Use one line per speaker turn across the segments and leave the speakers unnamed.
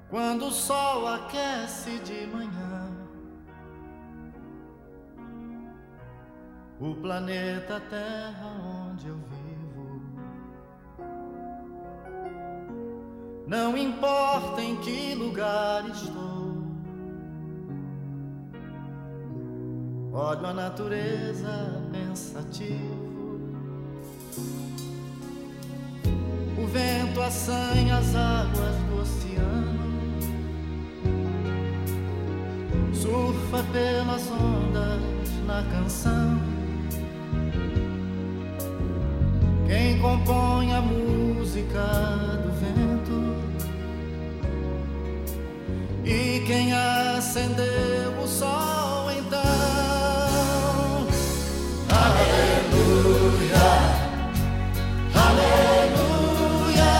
Quando o sol aquece de manhã, o planeta Terra onde eu vivo, não importa em que lugar estou, olho a natureza pensativo, o vento assanha as águas do oceano, surfa pelas ondas na canção. Quem compõe a música do vento e quem acendeu o sol então. Aleluia, aleluia.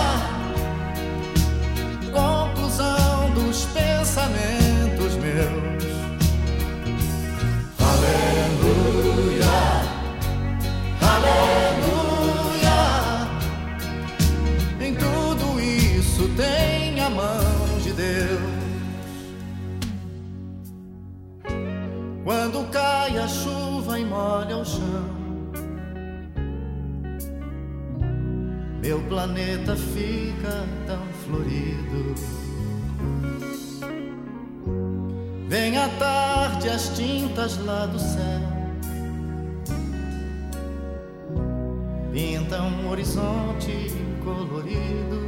Conclusão dos pensamentos meus. Aleluia, aleluia. Em tudo isso tem a mão de Deus. Quando cai a chuva e molha o chão, meu planeta fica tão florido. Vem à tarde as tintas lá do céu, pintam um horizonte colorido.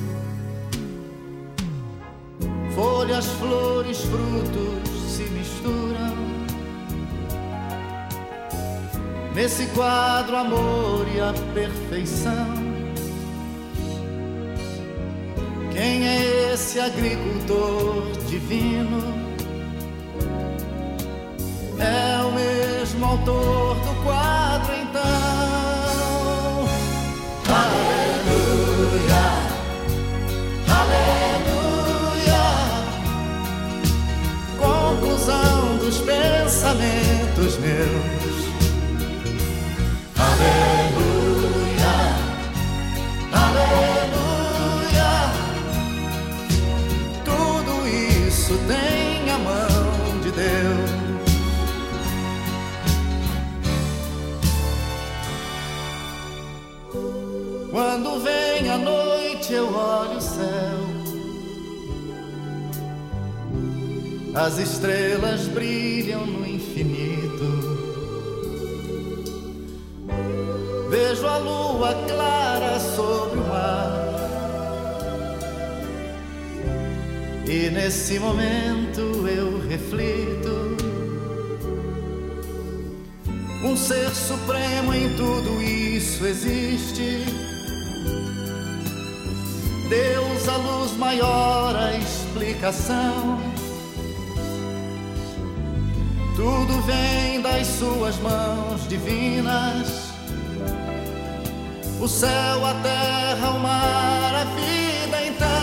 Folhas, flores, frutos se misturam nesse quadro, amor e a perfeição. Quem é esse agricultor divino? É o mesmo autor do quadro então. Aleluia, aleluia. Conclusão dos pensamentos meus. Aleluia, aleluia. Tudo isso tem a mão de Deus. Quando vem a noite eu olho o céu, as estrelas brilham no infinito, vejo a lua clara sobre o mar, e nesse momento eu reflito: um ser supremo em tudo isso existe. Deus, a luz maior, a explicação. Tudo vem das suas mãos divinas. O céu, a terra, o mar, a vida então.